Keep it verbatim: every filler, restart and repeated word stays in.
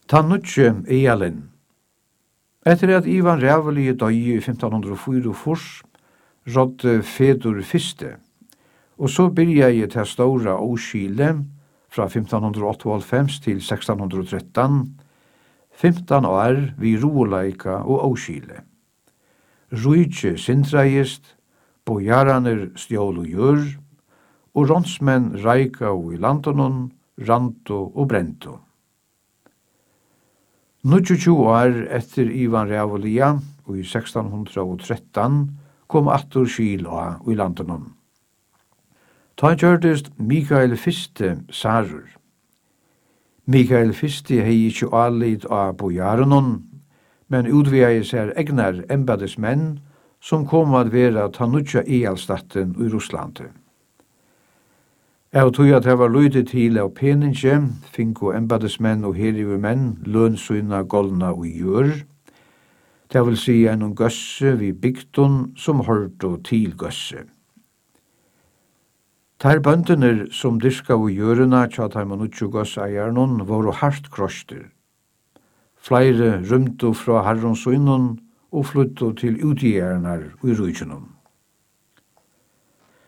Ta nutje Ealin. Etter at Ivan Rævelige døye i femtan hundre og fyrtifire rådde Fedor fyrste, og så byrja jeg til stora åskile fra femtan hundre og åttaoghálvfems til sextan hundre og trettan, femtan år vi roleika og åskile. Rujtje sintreist, bojaraner stjål og gjør, og rånsmenn reika og i landonon, ranto og brento. tjúgu år etter Ivan Rævelige, og i sextan hundre og trettan, kom attur skila i landonon. Ta gjørdest Mikael Fyrste sarur. Mikael Fyrste hei ikkje allit av bojarenon, men utvei seg egnar embedesmenn som kom at vera ta nutja Ealstatten i Russlande. Av tog at det var lydet til av peninge, finko embedesmenn og herivermenn lønnsynna golna og gjør, det vil si en gøsse vi bygdun som hørte til gøsse. Ter bøndener som dyrka og gjørena tja taiman utjo gøsseeiernon var hardt kroster. Flere rymto fra herronsynnon og flytto til utgjernar i rujtjennom.